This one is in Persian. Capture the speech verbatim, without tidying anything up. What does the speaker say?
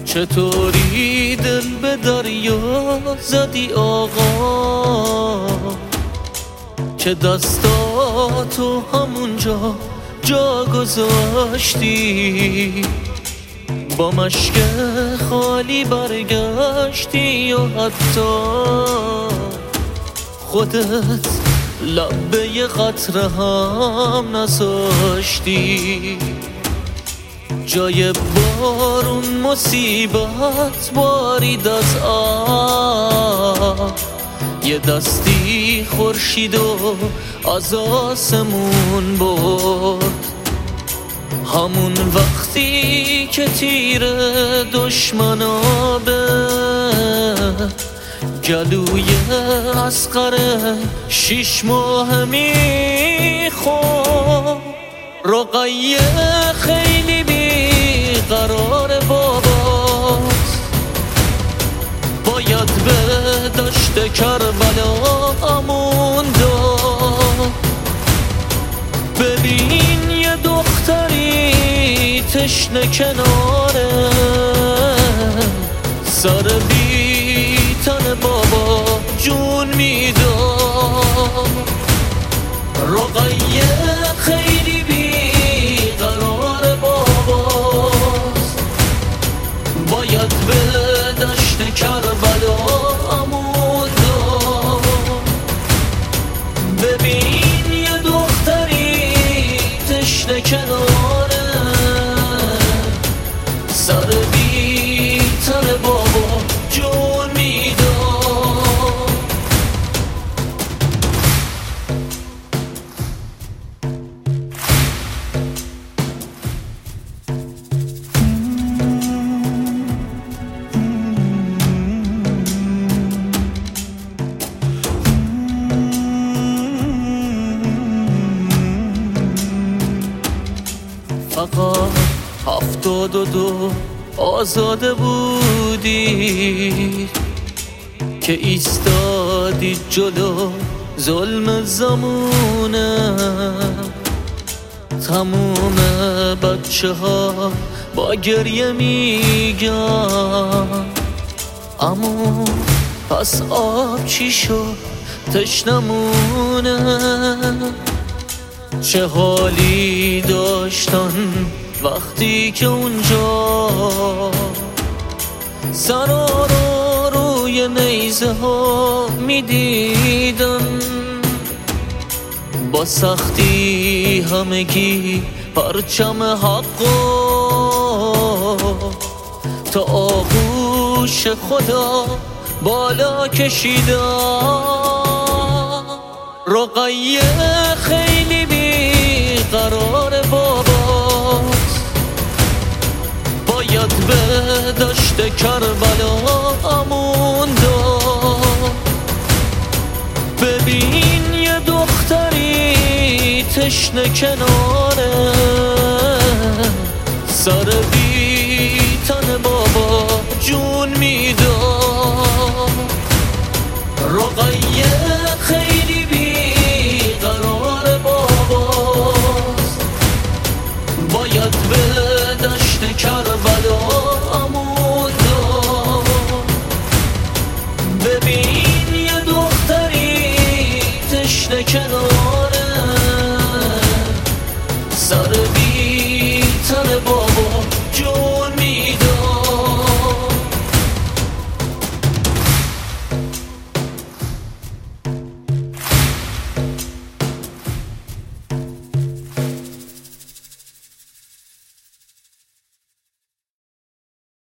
چطوری دل به دریا زدی آقا، که دستاتو همونجا جا گذاشتی، با مشک خالی برگشتی و حتی خودت لبه یه قطره هم نذاشتی. جای بارون مصیبت بارید از آب، یه دستی خورشید و از آسمون برد. همون وقتی که تیر دشمنا به گلوی اصغر شیش ماه میخورد. رقیه خیلی بیقرار باباست، باید به دشت کربلا امون داد. ببین یه دختری تشنه کناره سر بیتن بابا جون میداد. رقیه خیلی بیقرار باباست، باید به دشت کربلا امون داد. ببین یه دختری تشنه کناره سر بیتن بابا جون میداد. فقط هفتاد و دو آزاده بودی که ایستادی جلو ظلم زمونه. تموم بچه ها با گریه میگن اما پس آب چی شد تشنمونه. چه حالی داشتن وقتی که اونجا سرا رو روی نیزه ها میدیدن. با سختی همگی پرچم حقا تا آغوش خدا بالا کشیدن. رقیه خیلی بیقرار باباست، باید به دشت کربلا امون داد. ببین یه دختری تشنه کناره سر بیتن بابا جون میداد. رقیه خیلی بیقرار باباست، باید به دشت کربلا امون داد. ببین یه دختری تشنه کنار